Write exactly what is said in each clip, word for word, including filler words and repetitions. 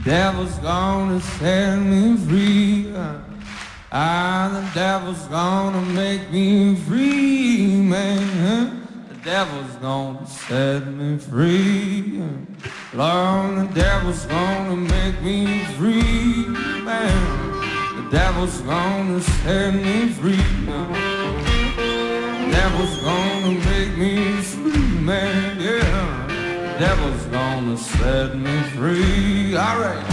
devil's gonna set me free. Ah, the devil's gonna make me free, man. The devil's gonna set me free. Lord, the devil's gonna make me free, man. The devil's gonna set me free. The devil's gonna make me free, man, yeah. The devil's gonna set me free. All right.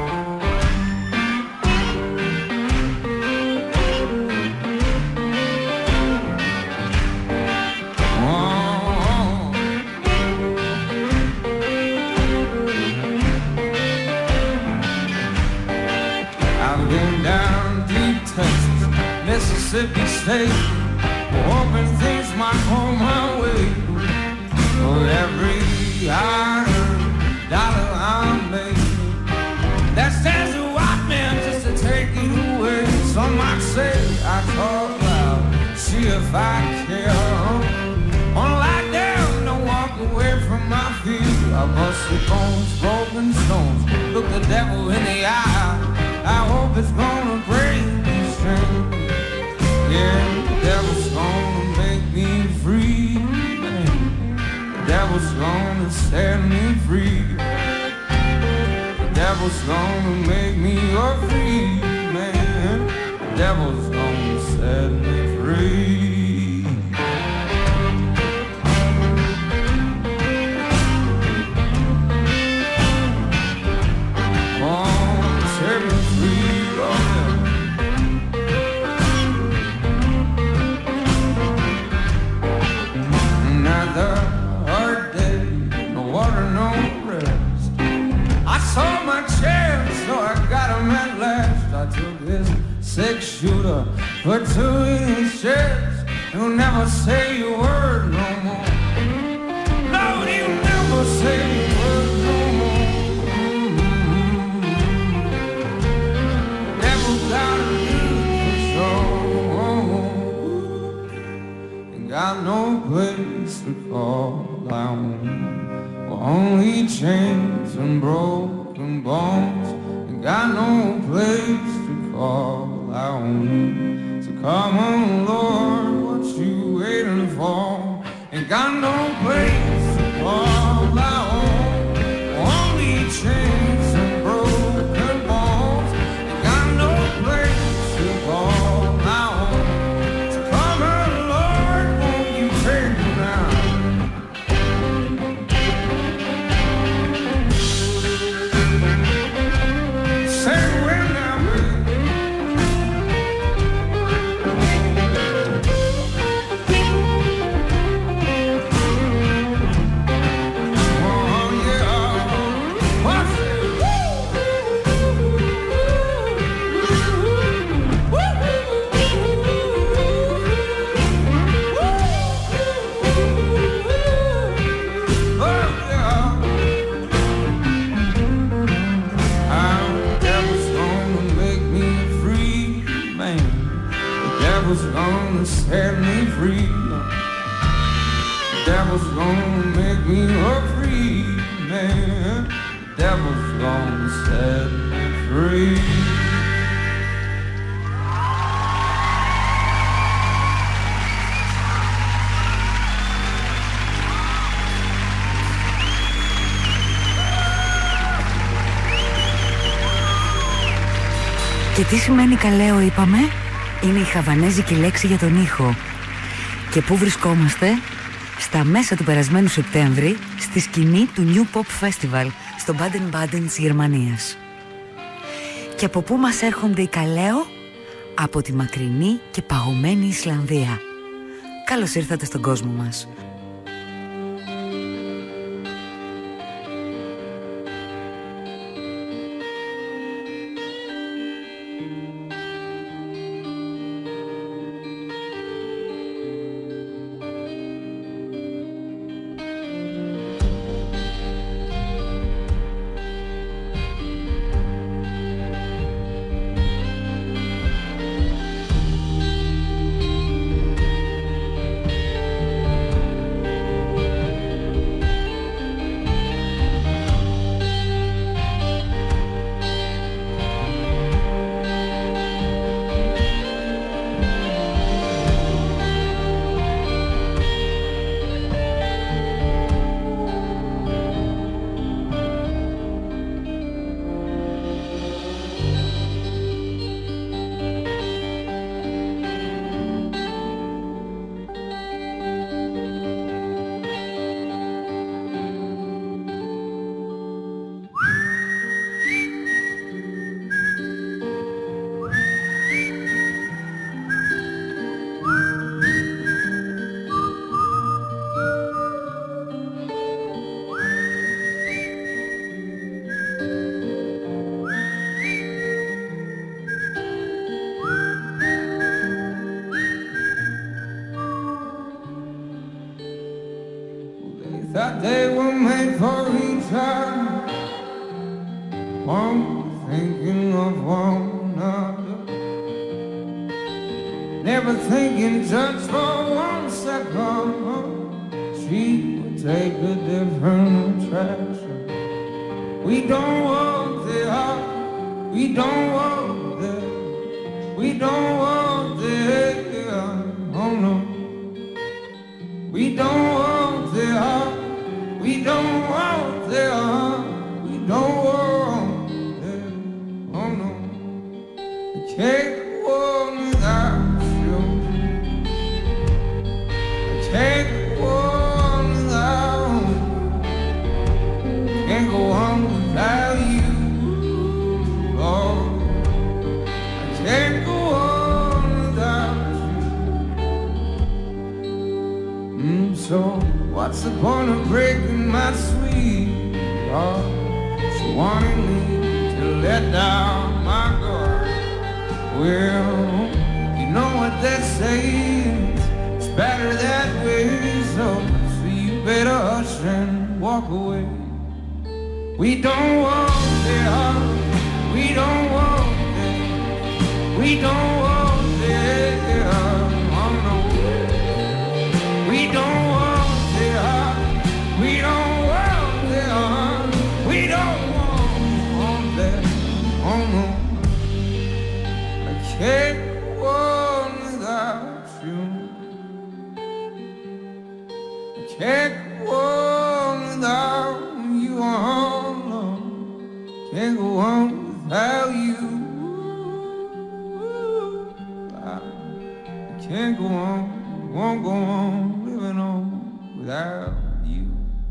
Mississippi State, hoping things might go my way. For every iron dollar I make, that stands a white man just to take it away. Some might say I talk loud, see if I care. Unlike them, don't walk away from my feet. I busted bones, broken stones, look the devil in the eye. I hope it's gonna break these chains. Yeah, the devil's gonna make me free, man. The devil's gonna set me free. The devil's gonna make me a free man. The devil's gonna set me free. Six shooter, put two in his chest. He'll never say a word no more. No, he'll never say a word no more. Mm-hmm. Never got a good control. Ain't got no place to call home. Only chains and broken bones. Ain't got no place to call home. So come on, Lord, what you waiting for? Ain't got no place to call home. Only chains and broken bones. Ain't got no place to call home. So come on, Lord, won't you take me now? Say when now, baby. Set me free. The devil's gonna make me a free man. The devil's gonna set me free. Και τι σημαίνει καλέο, είπαμε? Είναι η χαβανέζικη λέξη για τον ήχο. Και πού βρισκόμαστε? Στα μέσα του περασμένου Σεπτέμβρη, στη σκηνή του New Pop Festival στο Baden-Baden της Γερμανίας. Και από πού μας έρχονται οι καλέο? Από τη μακρινή και παγωμένη Ισλανδία. Καλώς ήρθατε στον κόσμο μας. for each other, one thinking of one another, never thinking just for one second she would take a different attraction. We don't want the heart, we don't want the, we don't want the, oh no. We don't want the heart, we don't want the heart, we don't want the, oh no. I can't go on without you, I can't go on without you, can't go on without you, oh. I can't go on without you. Mm, so what's the point of breaking my sweetheart? She wanted me to let down my guard. Well, you know what they say, it's better that way. So, so you better hush and walk away. We don't want the heart, we don't want it, we don't want the heart, oh no. We don't want the heart, we don't want the heart, we don't want that, oh no. I can't go on without you, I can't go on without you, oh no. Can't go on without you, I can't go on, won't go on living on without you.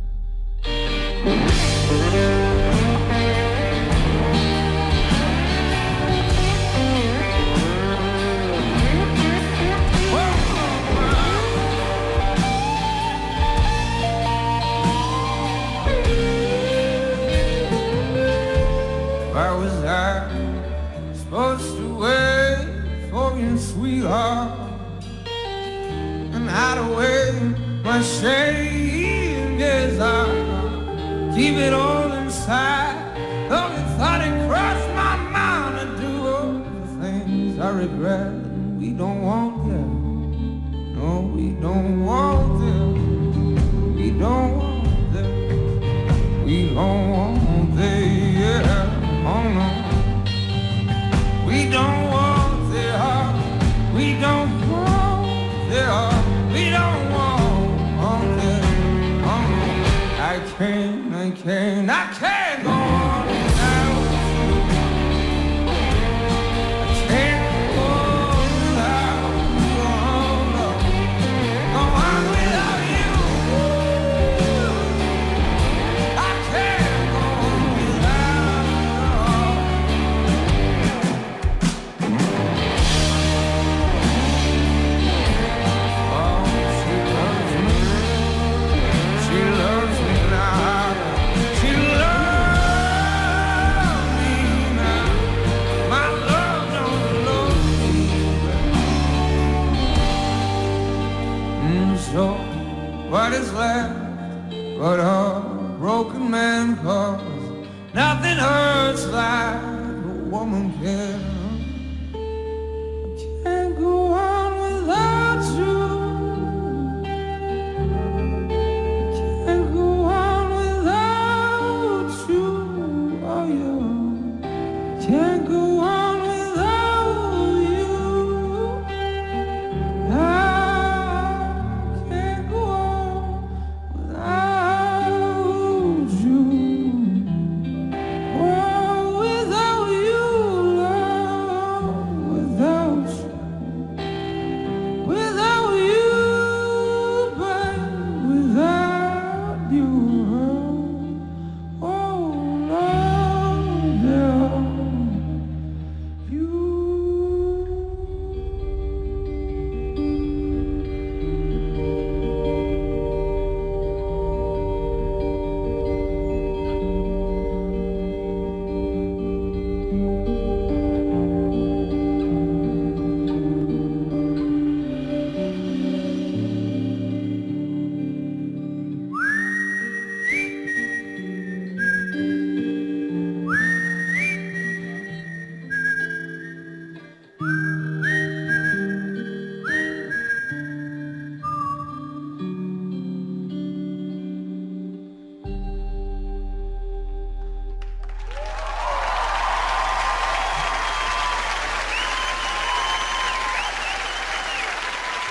Why was I supposed to wait for you, sweetheart, and hide away my shame? Yes, I keep it all inside. Though you thought it crossed my mind to do all the things I regret. We don't want them, no, we don't want them, we don't want them, we don't want them, yeah. Oh no, we don't want their heart, we don't want their heart, we don't want their, oh no. I can't, I can't, I can't go on without you. I can't go on without you, oh no. Go on without you. I can't go on without what is left but a broken man, 'cause nothing hurts like a woman can. I can't go on without you, I can't go on without you, oh yeah, can't go on without you. I Without you, love.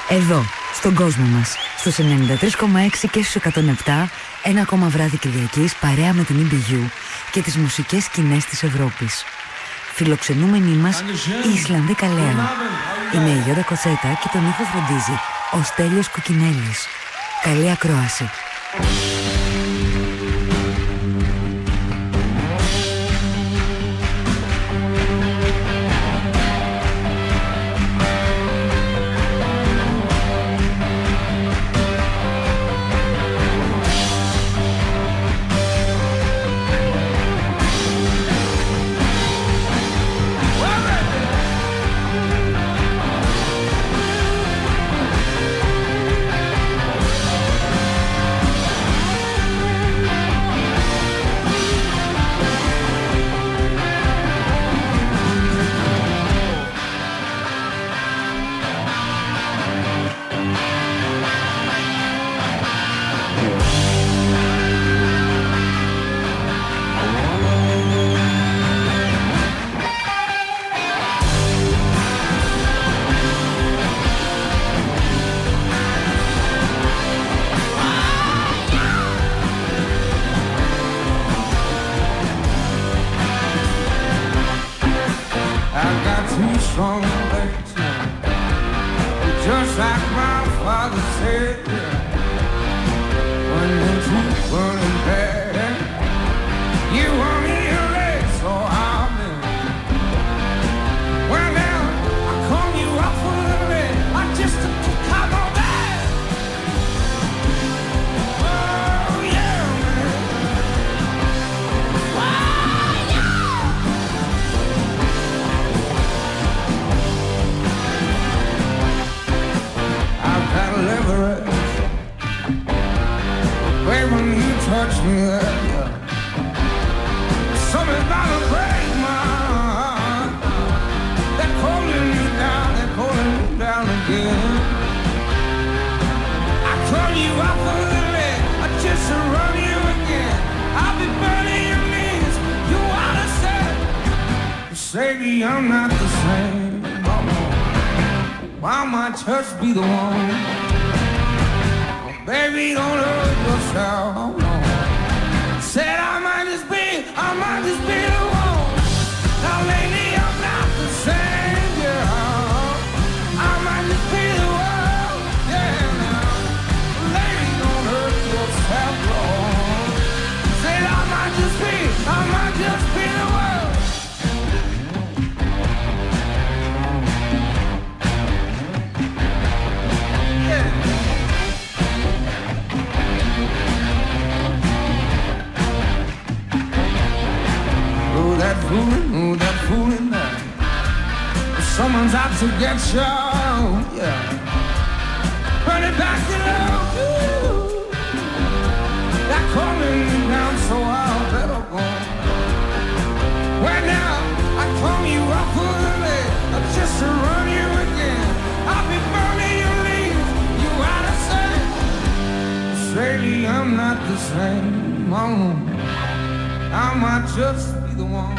Εδώ, στον κόσμο μας, στους ενενήντα τρία κόμμα έξι και στους εκατόν επτά, ένα ακόμα βράδυ Κυριακής παρέα με την ι μπι γιου και τις μουσικές σκηνές της Ευρώπης. Φιλοξενούμενοι μας η Ισλανδή Καλέα. Είναι η Γιώτα Κοτσέτα και τον ήχο φροντίζει ο Στέλιος Κοκκινέλης. Καλή ακρόαση. To get you, yeah. Run it back to love you. They're calling me down, so I'll better go. Well now, I call you up for the lid, just to run you again. I'll be burning your leaves, you out of sight. Sadie, I'm not the same, mama. I might just be the one.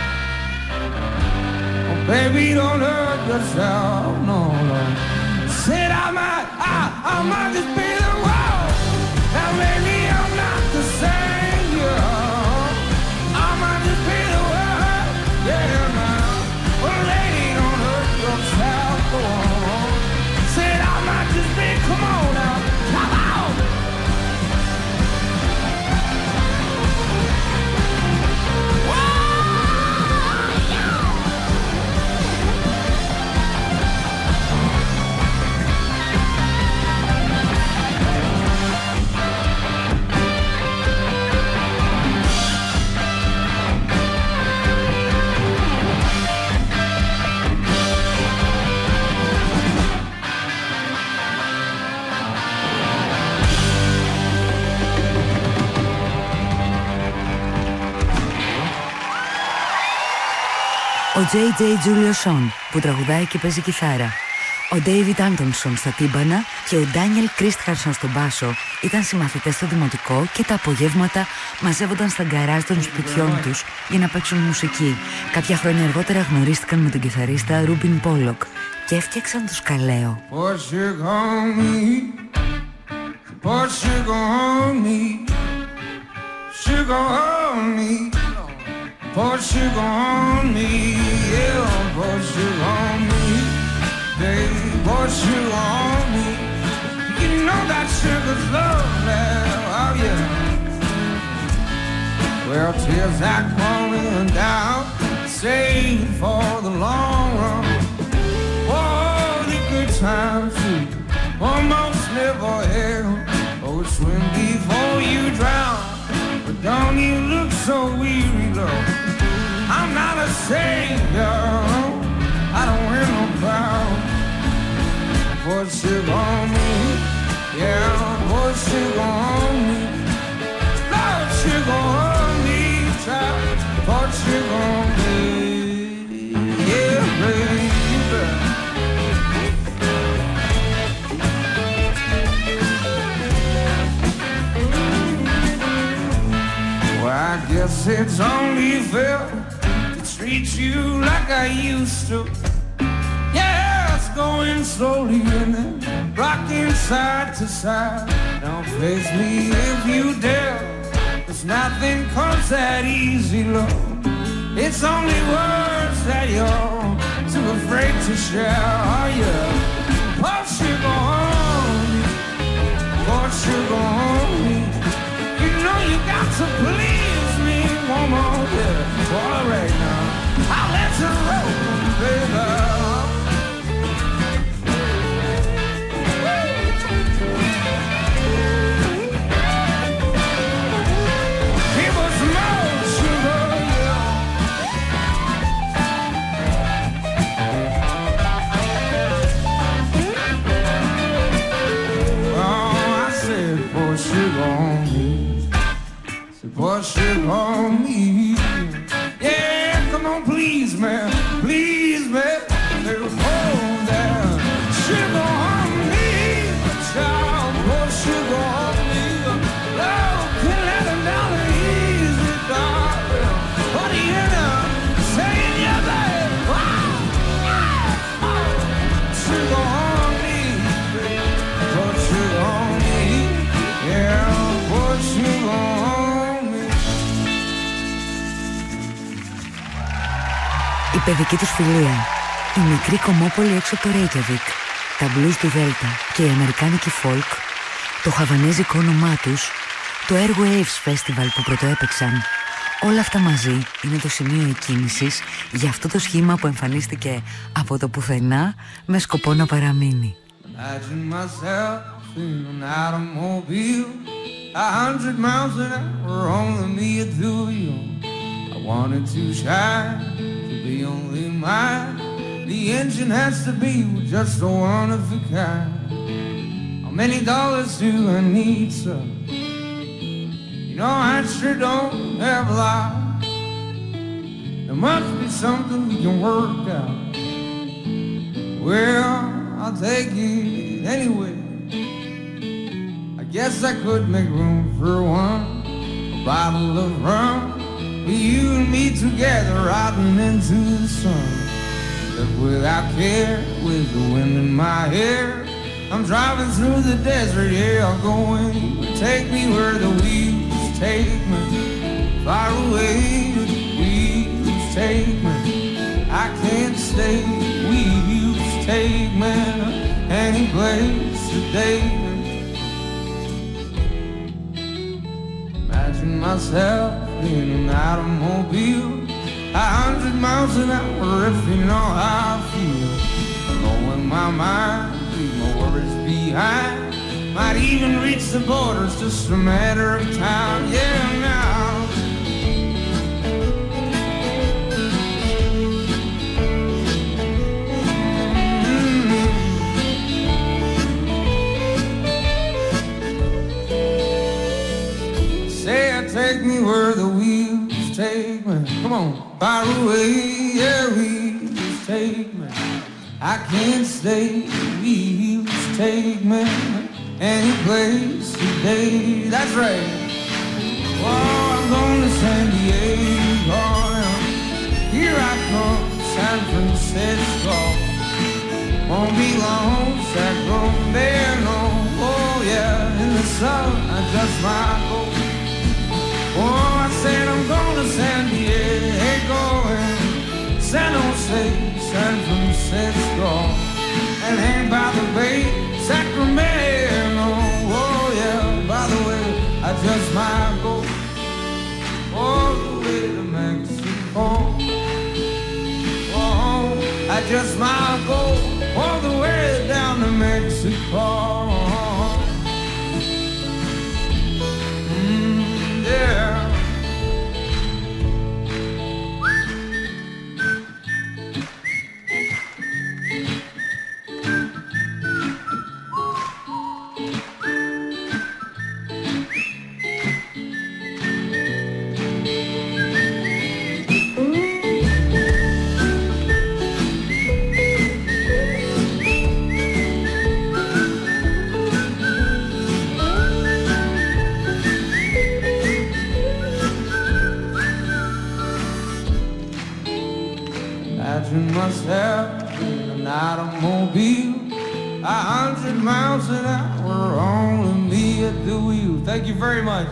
Baby, don't hurt yourself, no, no. Said I might, I, I might just be the one. Now maybe I'm not the same, yeah. I might just be the one, yeah, now. Well, lady, don't hurt yourself, go on. Said I might just be, come on now, come on. Ο τζέι τζέι Juliusson που τραγουδάει και παίζει κιθάρα, ο David Antonson στα τύμπανα και ο Daniel Christharson στον μπάσο ήταν συμμαθητές στο δημοτικό και τα απογεύματα μαζεύονταν στα γκαράζ των σπιτιών τους για να παίξουν μουσική. Κάποια χρόνια αργότερα γνωρίστηκαν με τον κιθαρίστα Rubin Pollock και έφτιαξαν τους Καλέο. Pour sugar on me, pour sugar on me, sugar on me, pour sugar on me, yeah, pour sugar on me, baby, pour sugar on me. You know that sugar's lovely, oh yeah. Well, tears are falling down, saved for the long run. Oh, the good times too, almost never end. Oh, swim before you drown, but don't you look so weary, though. I'm not a savior, I don't wear no crown. Pour sugar on me, yeah, pour sugar on me, Lord, sugar on me, child, pour sugar on me, yeah, baby. Well, I guess it's only fair to treat you like I used to. Yeah, it's going slowly and then rocking side to side. Don't face me if you dare, 'cause nothing comes that easy, love. It's only words that you're too afraid to share. Oh yeah, pour sugar on me, pour sugar on me. You know you got to please me, woman. Yeah, all right now, I'll let you roll, baby. Sugar on me, so pour sugar on me. Yeah, come on, please, man, please, man. Hold that sugar on me, child. Pour sugar on me. Love can let him down easy, darling. What are you know? Saying yeah, babe. Wow, yeah, oh. Sugar on me, baby. Pour sugar on me. Yeah, what you want me. Η παιδική τους φιλία, η μικρή κομμόπολη έξω από το Ρέικιαβικ, τα blues του Δέλτα και η αμερικάνικη folk, το χαβανέζικο όνομά τους, το Airwaves Festival που πρωτοέπαιξαν, όλα αυτά μαζί είναι το σημείο εκκίνησης για αυτό το σχήμα που εμφανίστηκε από το πουθενά με σκοπό να παραμείνει. Imagine myself in an automobile, a hundred miles an hour, only me and you. I wanted to shine, to be only mine. The engine has to be just a one of a kind. How many dollars do I need, sir? You know I sure don't have a lot. There must be something we can work out. Well, I'll take it anyway. I guess I could make room for one, a bottle of rum, with you and me together riding into the sun. Live without care, with the wind in my hair. I'm driving through the desert, yeah, I'm going. Take me where the wheels take me, far away, the wheels take me. I can't stay, wheels take me any place today. Imagine myself in an automobile, a hundred miles an hour, if you know how I feel. Blowing my mind, leave my worries behind. Might even reach the borders, just a matter of time. Yeah, now. Take me where the wheels take me. Come on, far away, yeah, wheels take me. I can't stay, wheels take me any place today. That's right. Oh, I'm going to San Diego. Here I come, San Francisco. won't be long, Sacramento. Oh yeah, in the sun, I just might go. Oh, I said I'm going to San Diego and San Jose, San Francisco, and hang by the bay, Sacramento. Oh yeah, by the way, I just might go all the way to Mexico. Oh, I just might go all the way down to Mexico. Mm, yeah. Imagine myself in an automobile, a hundred miles an hour, only me at the wheel. Thank you very much.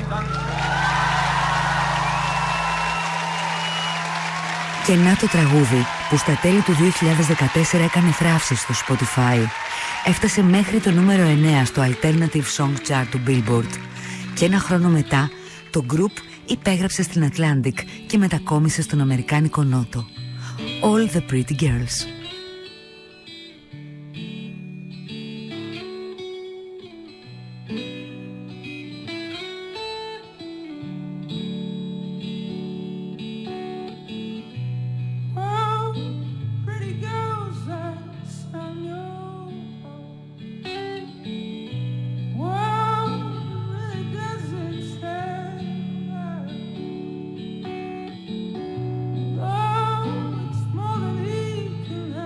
Και να το τραγούδι που στα τέλη του δύο χιλιάδες δεκατέσσερα έκανε θράψη στο Spotify. Έφτασε μέχρι το νούμερο εννέα στο Alternative Song Chart του Billboard. Και ένα χρόνο μετά το group υπέγραψε στην Atlantic και μετακόμισε στον Αμερικάνικο Νότο. All the Pretty Girls. More than he can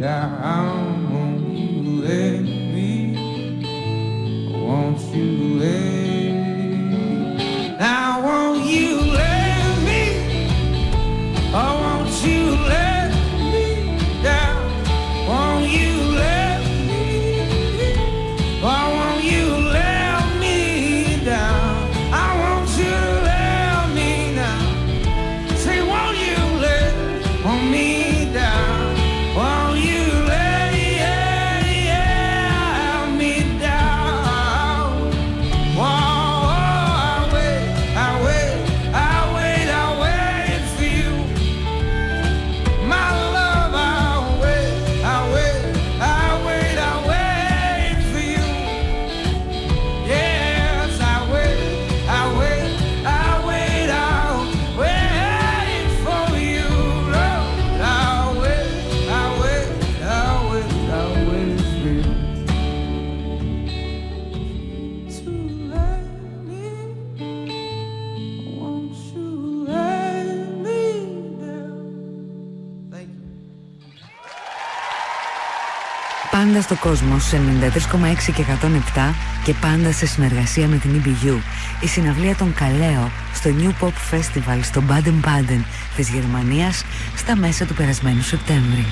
down. Won't you let me? Won't you let me? Now won't you let me? Oh, won't you let me down? Won't you let me? Oh, won't you let me down? I want you to let me down. Say, won't you let me down? Won't you let, yeah, yeah, me down? Whoa, I wait, I wait, I wait, I wait for you. My love, I wait, I wait, I wait, I wait for you. Yes, I wait, I wait, I wait, I'll wait for you. Lord, I'll wait, I'll wait, I'll wait, I'll wait for you. To let me, won't you let me down? Thank you. Πάντα στο κόσμο, σε ενενήντα τρία κόμμα έξι και εκατόν επτά και πάντα σε συνεργασία με την ι μπι γιου. Η συναυλία των Καλέο στο New Pop Festival στο Baden-Baden της Γερμανίας στα μέσα του περασμένου Σεπτέμβρη.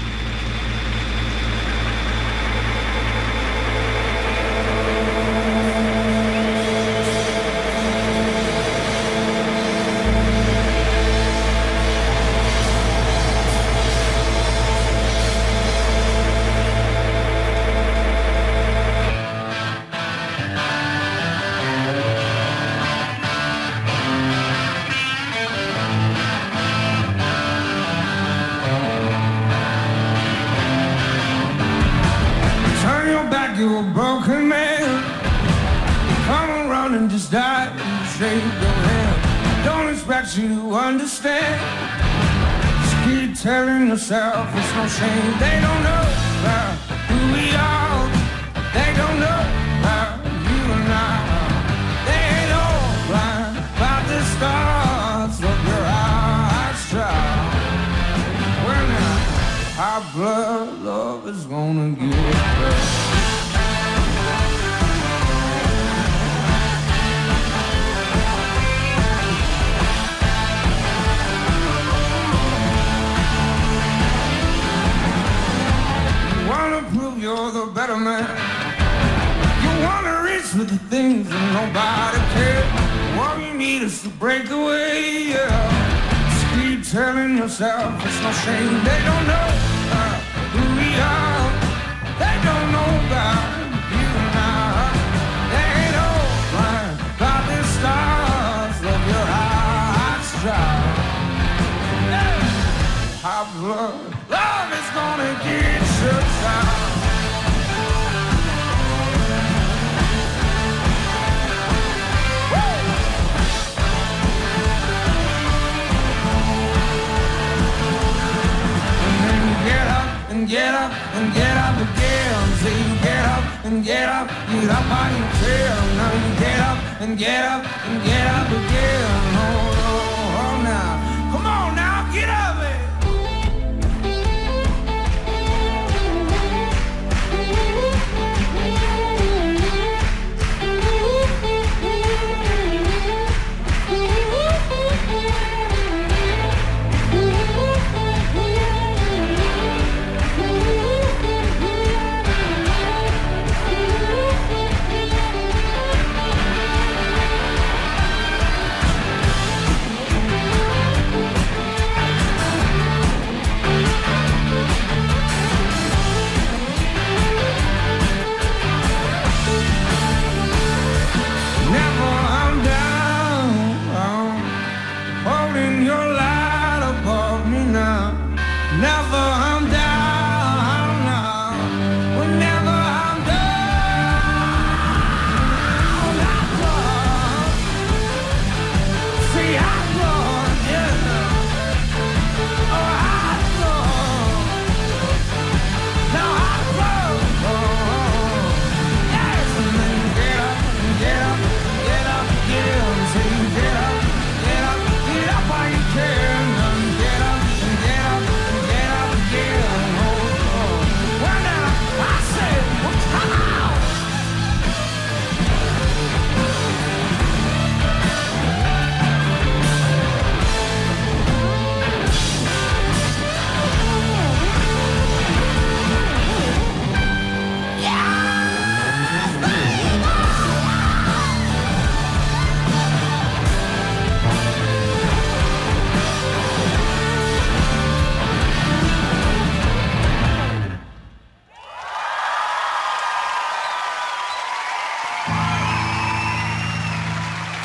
Turn your back, you're a broken man. Come around and just die and shake your hand. Don't expect you to understand. Just keep telling yourself it's no shame. They don't know about who we are. They don't know about you and I. They ain't all blind about the stars of your eyes try. When our blood love is gonna get better. You wanna prove you're the better man. You wanna reach for the things that nobody cares. All you need is to break away, yeah. Just keep telling yourself it's no shame. They don't know uh, who we are. They don't know about you and I. They ain't all blind about the stars of your eyes shine. Yeah. Our blood love is gonna get shut down. And get up and get up again. So you get up and get up, you get up on your tail. Now you get up and get up and get up again. Oh, oh, oh, now, come on now, get up, man.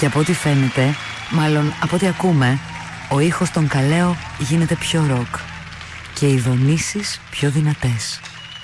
Και από ό,τι φαίνεται, μάλλον από ό,τι ακούμε, ο ήχος των Καλέο γίνεται πιο ροκ και οι δονήσεις πιο δυνατές.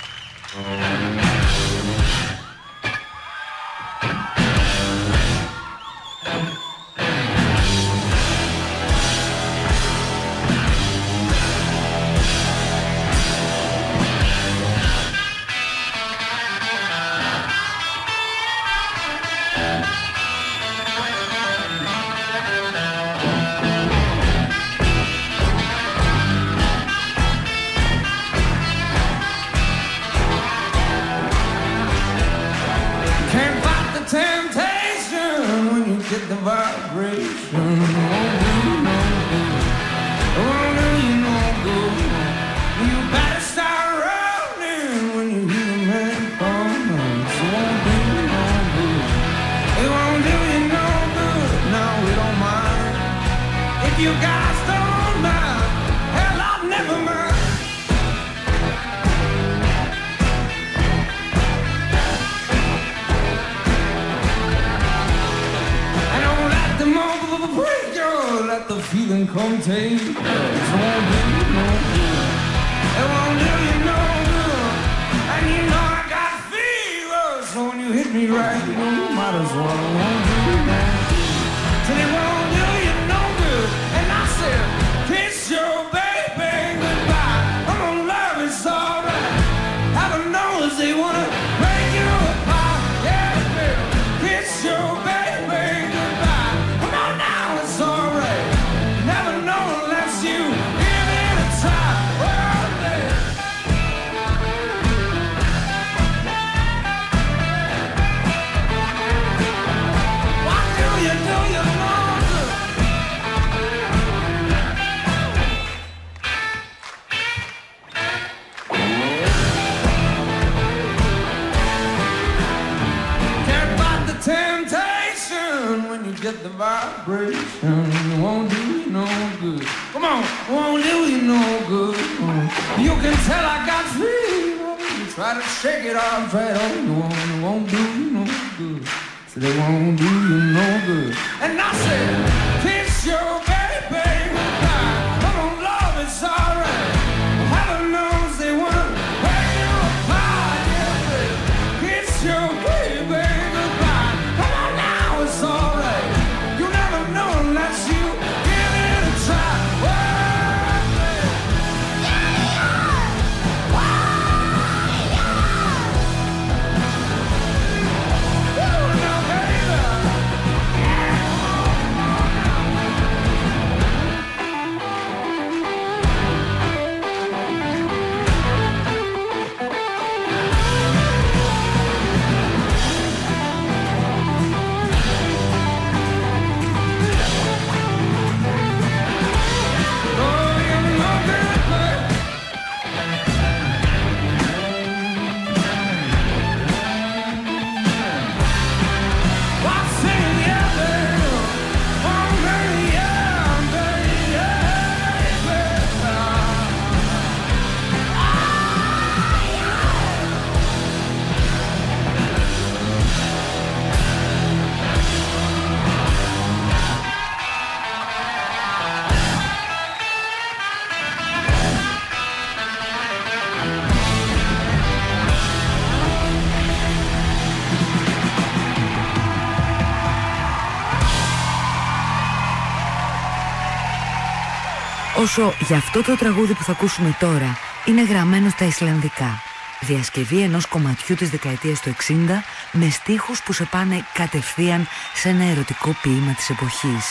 Όσο για αυτό το τραγούδι που θα ακούσουμε τώρα είναι γραμμένο στα Ισλανδικά. Διασκευή ενός κομματιού της δεκαετίας του εξήντα με στίχους που σε πάνε κατευθείαν σε ένα ερωτικό ποίημα της εποχής.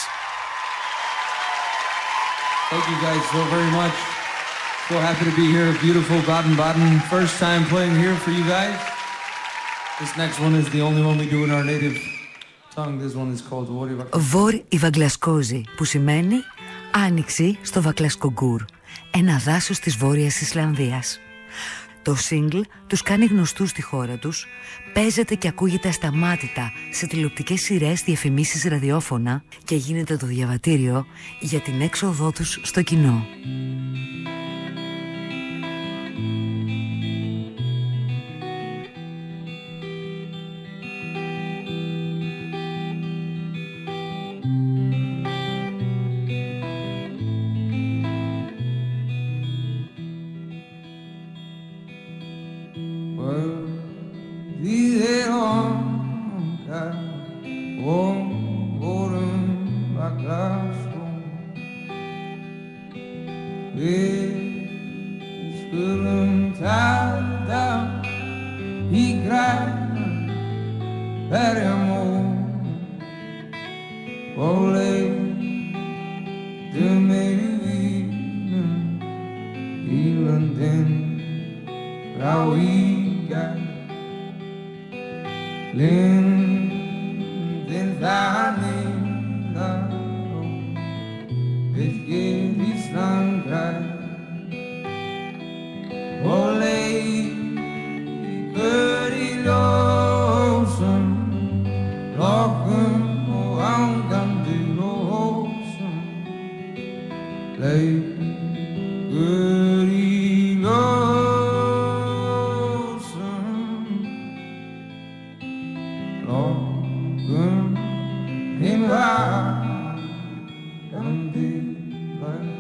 Thank you guys so very much. So happy to be here. Beautiful Baden-Baden. First time playing here for you guys. This next one is the only one we do in our native tongue. This one is called Vor i Vaglaskozi, που σημαίνει Άνοιξη στο Βακλασκογκούρ, ένα δάσος της Βόρειας Ισλανδίας. Το single τους κάνει γνωστούς στη χώρα τους, παίζεται και ακούγεται ασταμάτητα σε τηλεοπτικές σειρές, διαφημίσεις, ραδιόφωνα και γίνεται το διαβατήριο για την έξοδό τους στο κοινό. child down, he cried per amore. Oh, lady, de medicina, Irlanden, Rauiga, Linden, Zanina, Vilket Island grej. Oh, lady, good i låsen, locken og angan til låsen. Lady, good i låsen, locken in angan til låsen.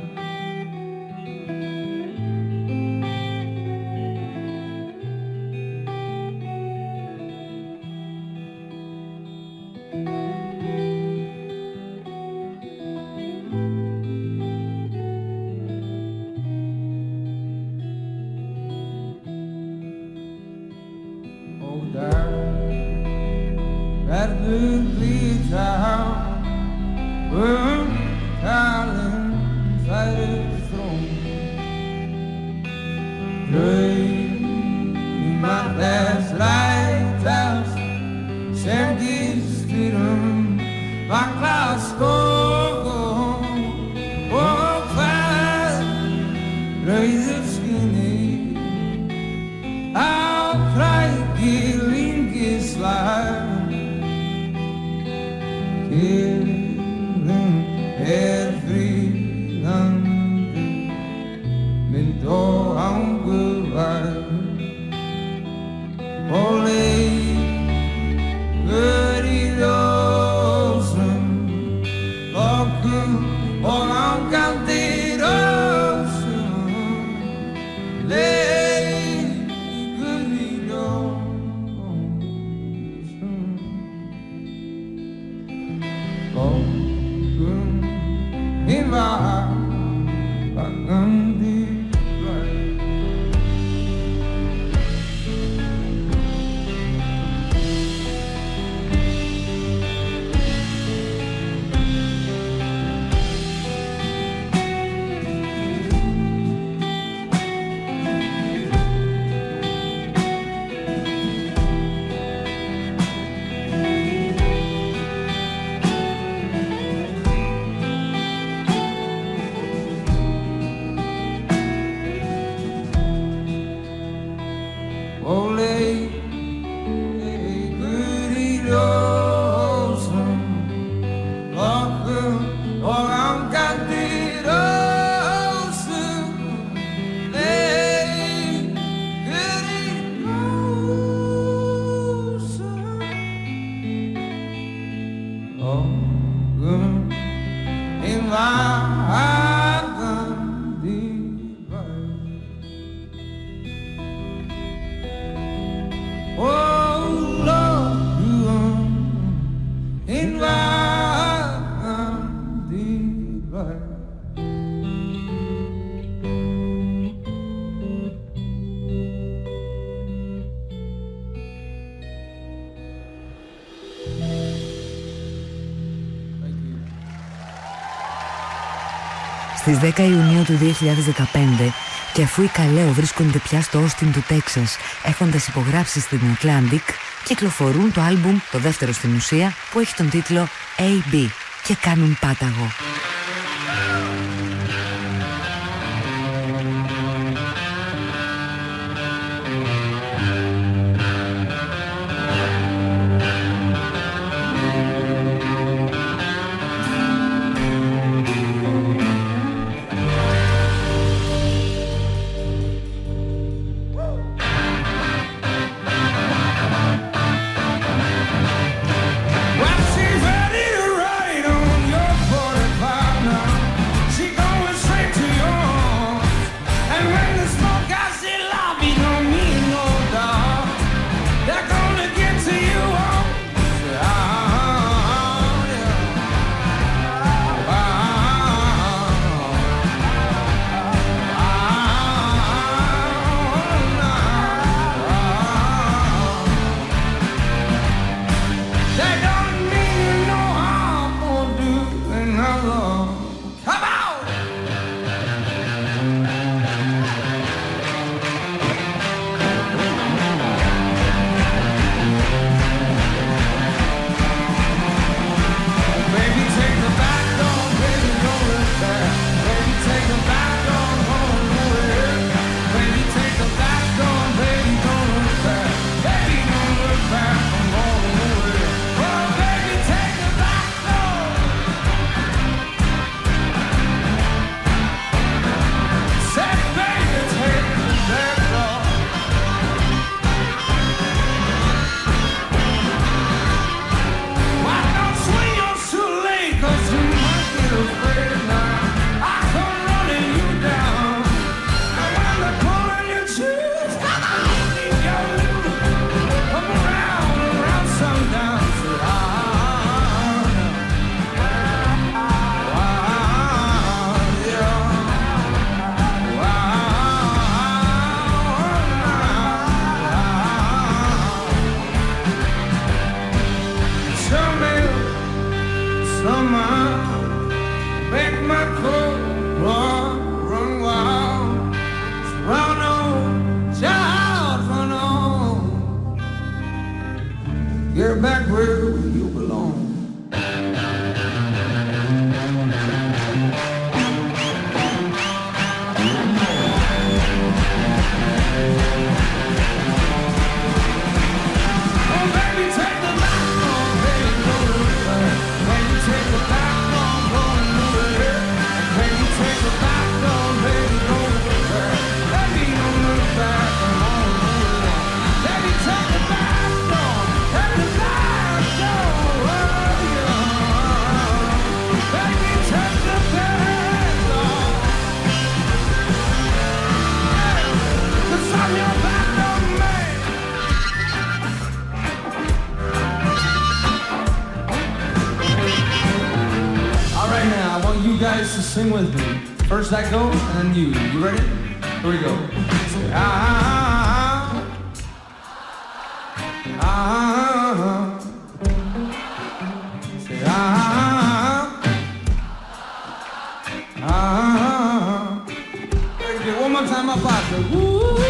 Verður líta á um talin færir þrón. Draumar þess rætast sem gistir um vakla skóg og hvað rauður skinni á kræki lingislag. Kyrrðin er fríðandi, mynd og angurvær. Og leikur í ljósum, lokum og angandi rósum. Leikur í ljósum, lokum í vakandi vær. Στις δέκα Ιουνίου του δύο χιλιάδες δεκαπέντε, και αφού οι Καλέο βρίσκονται πια στο Όστιν του Τέξας, έχοντας υπογράψει στην Atlantic, κυκλοφορούν το άλμπουμ, το δεύτερο στην ουσία, που έχει τον τίτλο έι μπι, και κάνουν πάταγο. Well, she's ready to ride on your forty-five. right back where you belong. Guys to sing with me. First I go, and then you. You ready? Here we go. Say, ah, ah, ah, ah. Say, ah, ah, ah. Very good. One more time, my partner. Woo.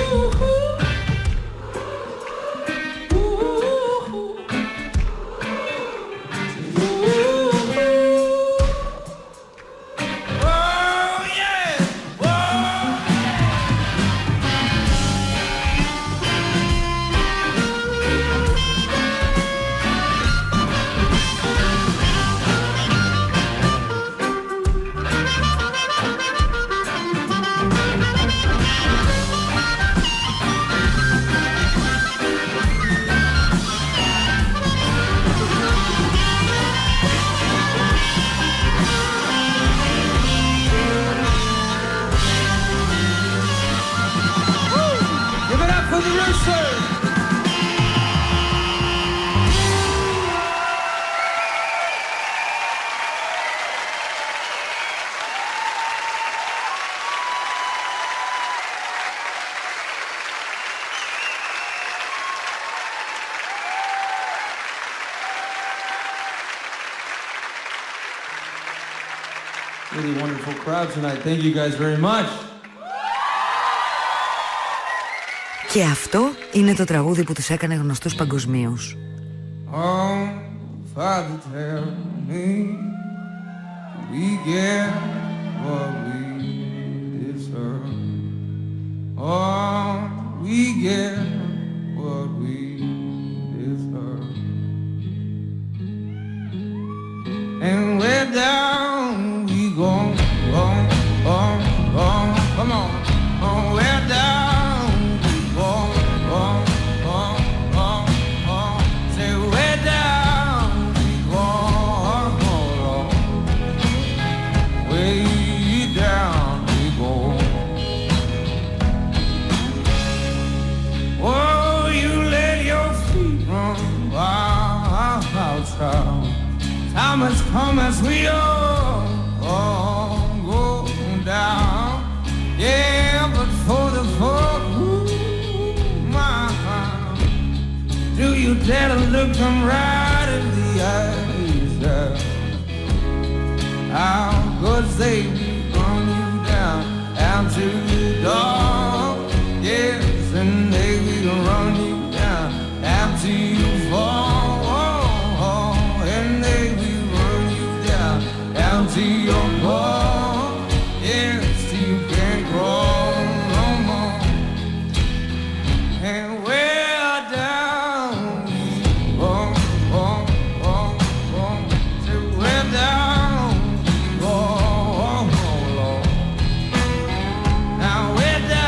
Really wonderful crowd tonight. Thank you guys very much. Και αυτό είναι το τραγούδι που τους έκανε γνωστούς παγκοσμίως. Oh, Father, tell me we get what we deserve. Oh, we get what we deserve. And we're down, we go, go, go, go. Come on, oh, we're down. Time has come as we all, all go down. Yeah, but for the folk who mind, do you dare to look them right in the eyes? Yeah. How good they run you down, down to the dark. Yes, and they will run you down, down to you fall. To your core, yes, you can't grow no more. And we're down, oh, oh, oh, oh, so we're down, oh, oh, oh, Lord. Now we're down.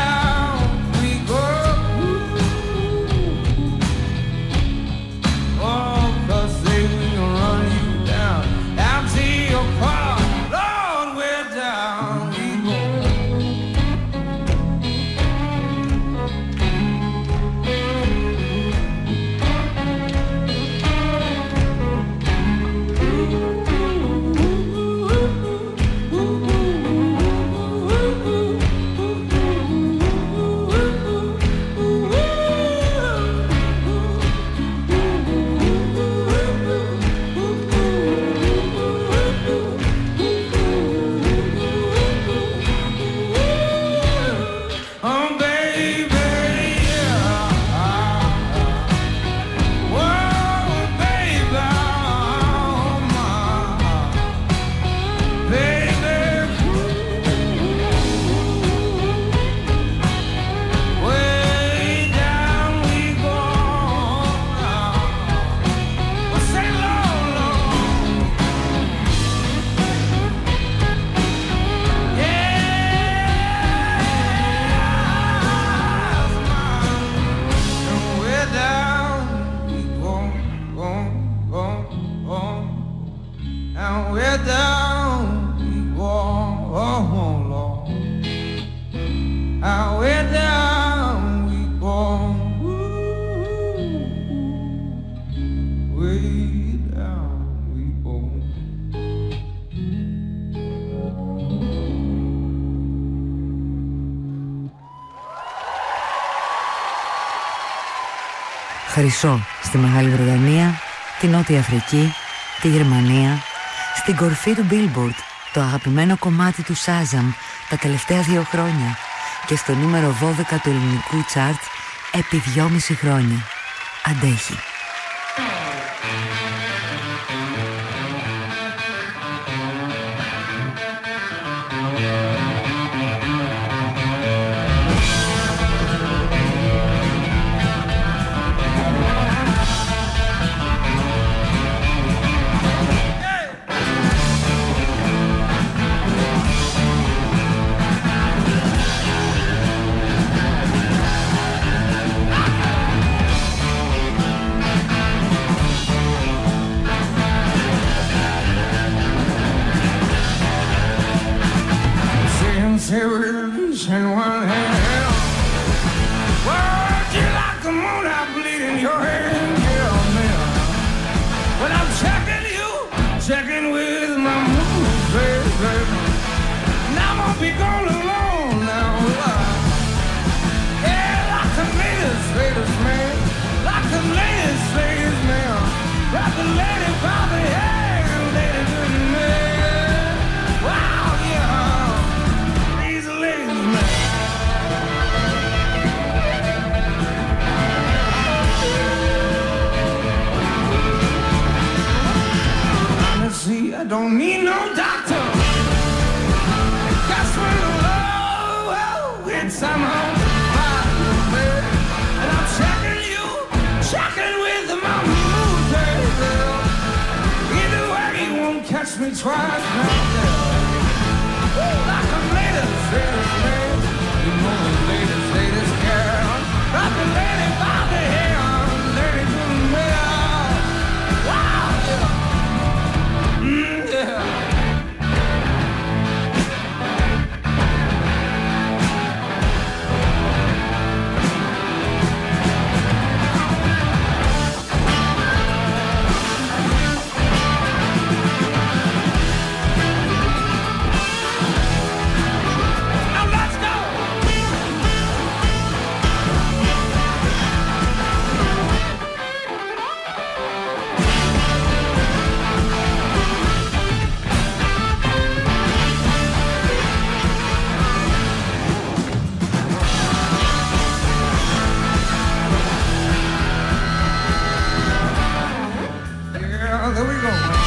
χρυσό στη Μεγάλη Βρετανία, τη Νότια Αφρική, τη Γερμανία, στην κορφή του Billboard, το αγαπημένο κομμάτι του Shazam τα τελευταία δύο χρόνια και στο νούμερο δώδεκα του ελληνικού τσάρτ επί δυόμιση χρόνια. Αντέχει. In one hand, well, you like the moon, I bleed in your hand, yeah, man. When I'm checking you, checking with my moon, baby. And I'm gonna be going alone now, yeah, like the latest, latest man, like the latest, latest man, like the lady by the hand, lady good man. Wow, yeah. See, I don't need no doctor. That's when the love, oh, it's somehow right, and I'm checking you, checking with my mood, girl. Either way, you won't catch me twice now, girl. Like the latest, latest man, you know the latest, latest girl. Like the lady by the hair, lady to the mail. Wow, yeah. Mm, yeah. There we go.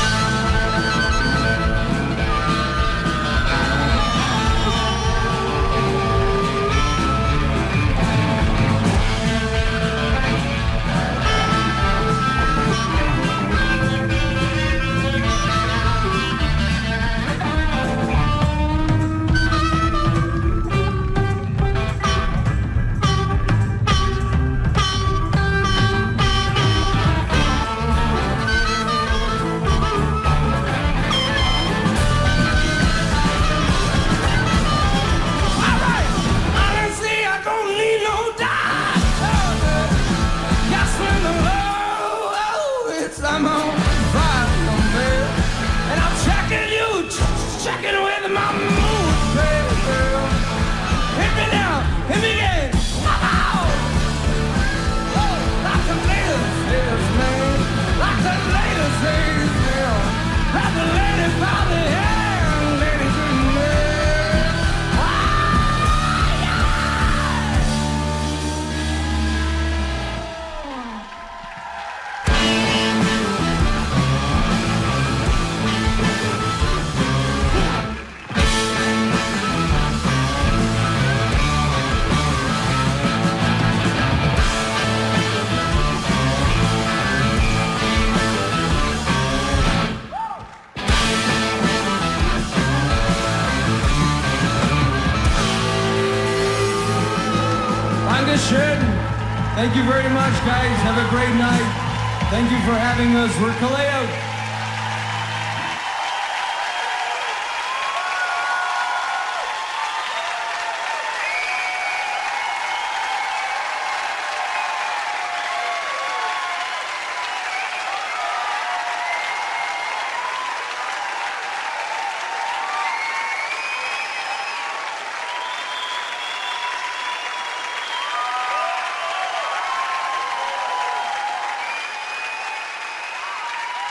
Thank you very much, guys. Have a great night. Thank you for having us. We're Kaleo.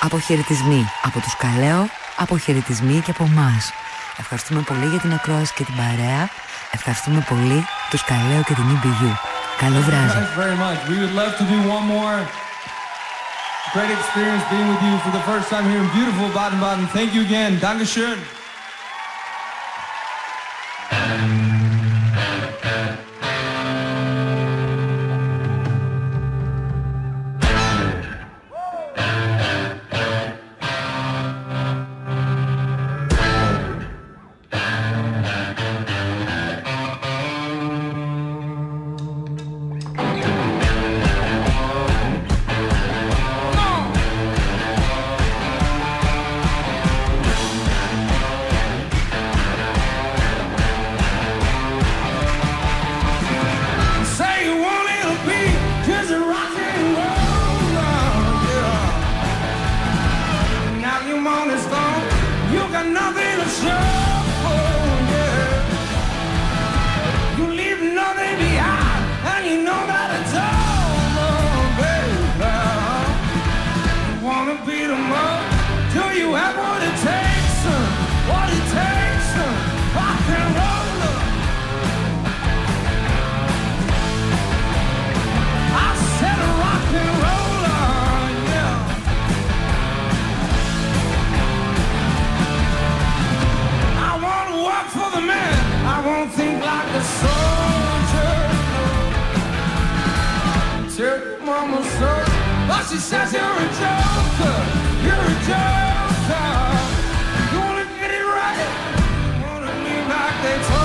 Αποχαιρετισμοί από τους Καλέο, αποχαιρετισμοί και από εμάς. Ευχαριστούμε πολύ για την ακρόαση και την παρέα. Ευχαριστούμε πολύ τους Καλέο και την ι μπι γιου. Καλό βράδυ. Thank you very much. We would love to do one more. Great experience being with you for the first time here in beautiful Baden-Baden. Thank you again. Dankeschön. She says you're a joker, you're a joker. You wanna get it right, you wanna be like they told.